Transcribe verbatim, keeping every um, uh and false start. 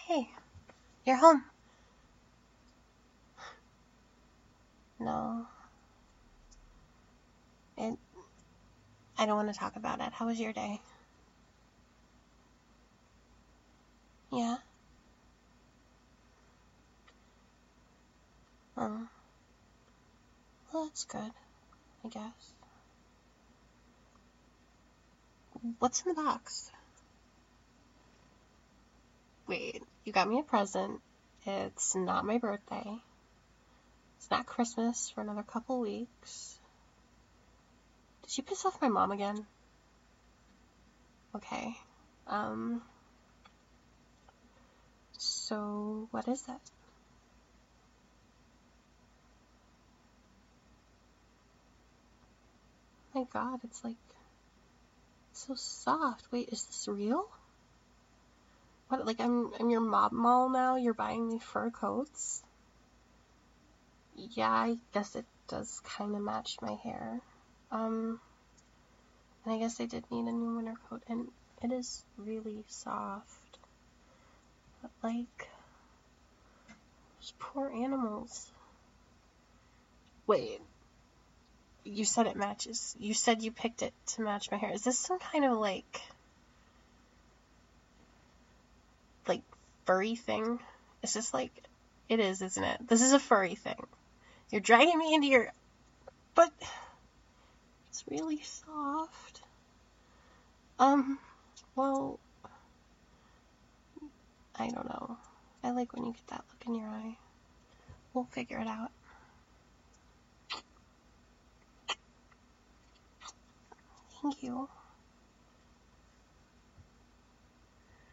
Hey, you're home. No. It, I don't want to talk about it. How was your day? Yeah? Um, well, that's good, I guess. What's in the box? Wait, you got me a present. It's not my birthday. It's not Christmas for another couple weeks. Did you piss off my mom again? Okay. Um, so what is it? Oh my god, it's like so soft. Wait, is this real? What, like I'm I'm your mom mall now? You're buying me fur coats? Yeah, I guess it does kind of match my hair. Um, and I guess I did need a new winter coat, and it is really soft. But like, those poor animals. Wait, you said it matches. You said you picked it to match my hair. Is this some kind of like, like furry thing? Is this like, it is, isn't it? This is a furry thing. You're dragging me into your, but it's really soft. Um, well, I don't know. I like when you get that look in your eye. We'll figure it out. Thank you.